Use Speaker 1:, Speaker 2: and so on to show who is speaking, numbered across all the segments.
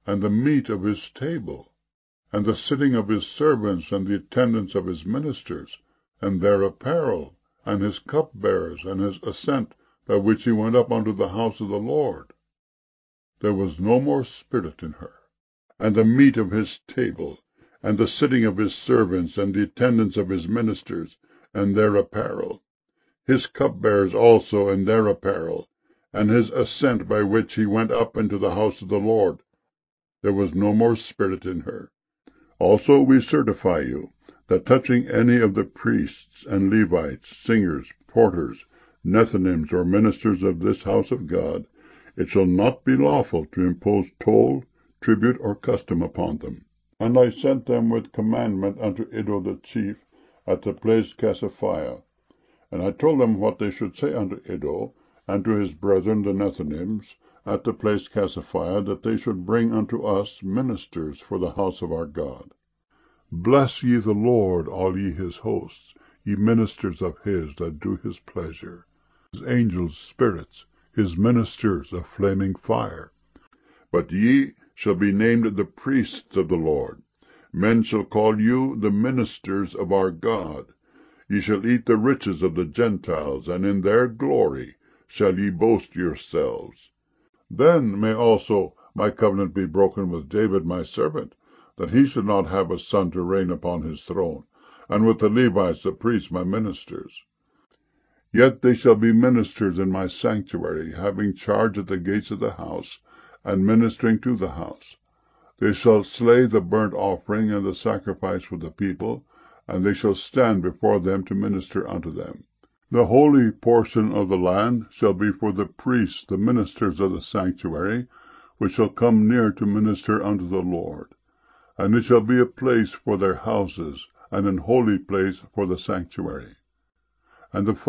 Speaker 1: and the meat of his table, and the sitting of his servants, and the attendance of his ministers, and their apparel, and his cupbearers, and his ascent, by which he went up unto the house of the Lord. There was no more spirit in her. And the meat of his table, and the sitting of his servants, and the attendance of his ministers, and their apparel, his cupbearers also, and their apparel, and his ascent by which he went up into the house of the Lord. There was no more spirit in her. Also we certify you, that touching any of the priests and Levites, singers, porters, Nethinims, or ministers of this house of God, it shall not be lawful to impose toll, tribute, or custom upon them. And I sent them with commandment unto Iddo the chief at the place Cassiphia. And I told them what they should say unto Iddo, and to his brethren the Nethinims, at the place Cassiphia, that they should bring unto us ministers for the house of our God. Bless ye the Lord, all ye his hosts, ye ministers of his that do his pleasure, his angels spirits, his ministers of flaming fire. But ye shall be named the priests of the Lord. Men shall call you the ministers of our God. Ye shall eat the riches of the Gentiles, and in their glory shall ye boast yourselves. Then may also my covenant be broken with David my servant, that he should not have a son to reign upon his throne, and with the Levites the priests my ministers. Yet they shall be ministers in my sanctuary, having charge at the gates of the house, and ministering to the house. They shall slay the burnt offering and the sacrifice for the people, and they shall stand before them to minister unto them. The holy portion of the land shall be for the priests, the ministers of the sanctuary, which shall come near to minister unto the Lord. And it shall be a place for their houses, and an holy place for the sanctuary. And the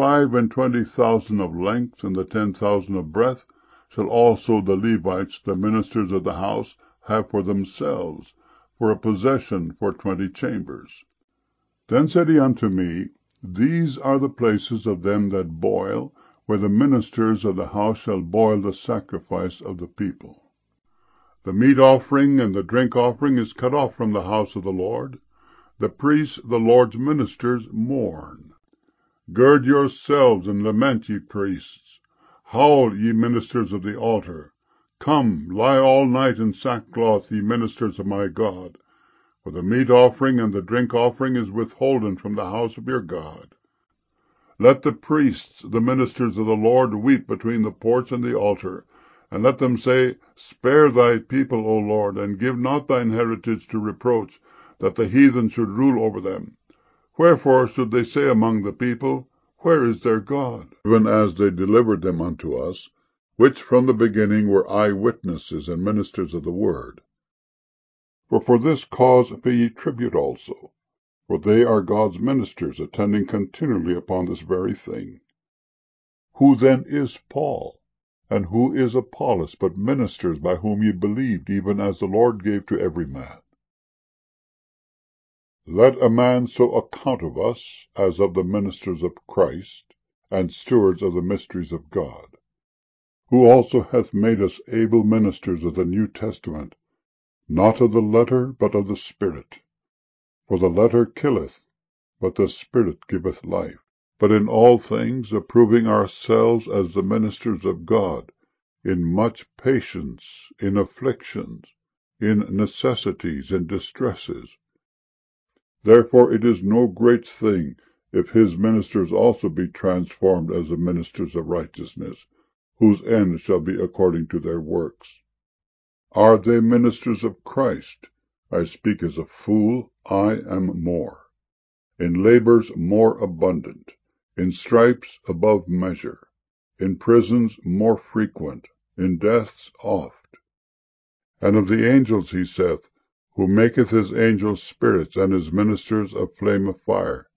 Speaker 1: 25,000 of length, and the 10,000 of breadth, shall also the Levites, the ministers of the house, have for themselves, for a possession for 20 chambers. Then said he unto me, These are the places of them that boil, where the ministers of the house shall boil the sacrifice of the people. The meat offering and the drink offering is cut off from the house of the Lord. The priests, the Lord's ministers, mourn. Gird yourselves and lament, ye priests. Howl, ye ministers of the altar. Come, lie all night in sackcloth, ye ministers of my God. For the meat offering and the drink offering is withholden from the house of your God. Let the priests, the ministers of the Lord, weep between the porch and the altar, and let them say, Spare thy people, O Lord, and give not thine heritage to reproach, that the heathen should rule over them. Wherefore should they say among the people, Where is their God? Even as they delivered them unto us, which from the beginning were eyewitnesses and ministers of the word. For this cause pay ye tribute also, for they are God's ministers, attending continually upon this very thing. Who then is Paul, and who is Apollos, but ministers by whom ye believed, even as the Lord gave to every man? Let a man so account of us, as of the ministers of Christ, and stewards of the mysteries of God, who also hath made us able ministers of the New Testament, not of the letter, but of the Spirit. For the letter killeth, but the Spirit giveth life. But in all things approving ourselves as the ministers of God, in much patience, in afflictions, in necessities, in distresses. Therefore it is no great thing if his ministers also be transformed as the ministers of righteousness, whose end shall be according to their works. Are they ministers of Christ? I speak as a fool, I am more. In labors more abundant, in stripes above measure, in prisons more frequent, in deaths oft. And of the angels he saith, who maketh his angels spirits, and his ministers a flame of fire.